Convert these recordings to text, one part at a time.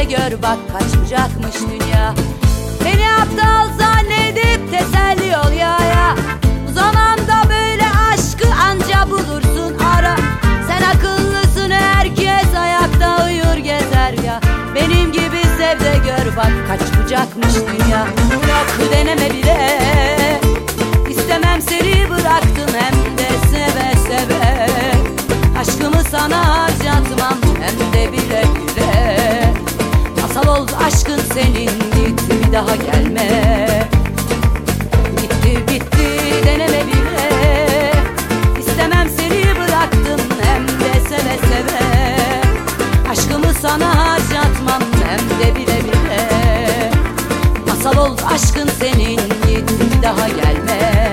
gör bak kaç bucakmış dünya. Beni aptal zannedip teselli ol ya. Bu zamanda böyle aşkı anca bulursun ara. Sen akıllısın, herkes ayakta uyur gezer ya. Benim gibi sev de gör bak kaç bucakmış dünya. Yok deneme bile, istemem seni bıraktım hem de seve seve. Aşkımı sana harcatmam hem de bile bile. Masal oldu aşkın senin, git bir daha gelme. Bitti bitti deneme bile, istemem seni bıraktım hem de seve seve. Aşkımı sana harcatmam hem de bile bile. Masal oldu aşkın senin, git bir daha gelme.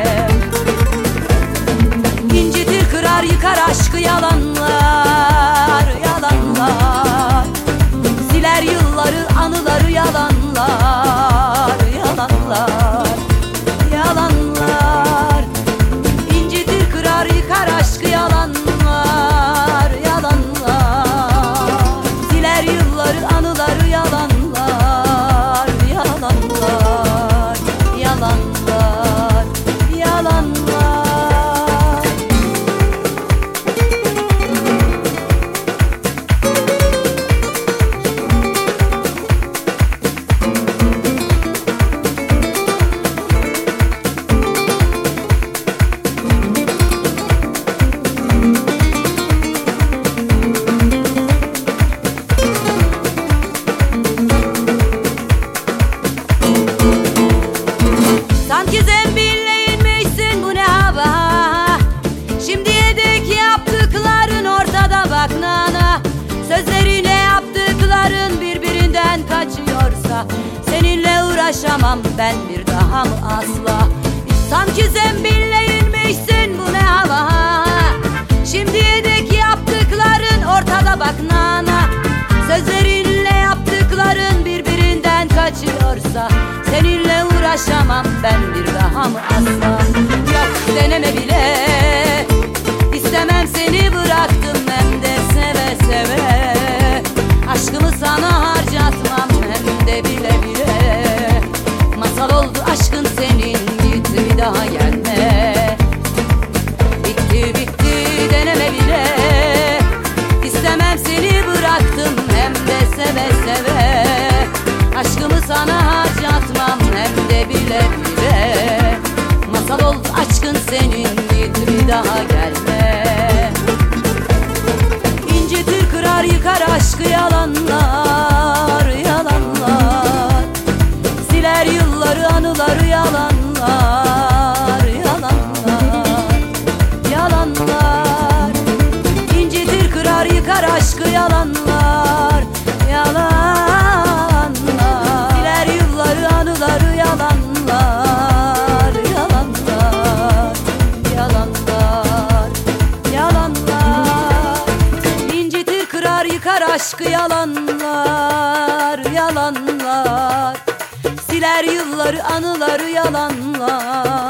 İncitir kırar yıkar aşkı yalanlar, yalanlar. Siler yılları anıları yalanlar, yalanlar, yalanlar. İncitir kırar yıkar aşkı yalanlar, yalanlar. Siler yılları anıları yalanlar, yalanlar, yalanlar, yalanlar. Sanki zembille inmişsin, bu ne hava. Şimdiye dek yaptıkların ortada bak nana. Sözlerine yaptıkların birbirinden kaçıyorsa seninle uğraşamam ben bir daha mı asla. Sanki zembille inmişsin, bu ne hava. Şimdiye dek yaptıkların ortada bak nana. Sözlerinle yaptıkların birbirinden kaçıyorsa seninle uğraşamam ben bir daha mı asla. Yok deneme bile, istemem seni bıraktım hem de seve seve. Aşkımı sana harcatmam hem de bile bile. Masal oldu aşkın senin, git bir daha gelme. Bitti bitti deneme bile, istemem seni bıraktım hem de seve seve. Aşkımı sana harcatmam hem de bile bile. Masal oldu aşkın senin, git bir daha gelme. İncitir kırar yıkar aşkı yalanlar, yalanlar. Siler yılları anıları yalanlar, yalanlar, yalanlar. İncitir kırar yıkar aşkı yalanlar, yalanlar. Siler yılları anıları yalanlar, yalanlar, yalanlar, yalanlar. İncitir kırar yıkar aşkı yalanlar, yalanlar. Siler yılları anıları yalanlar.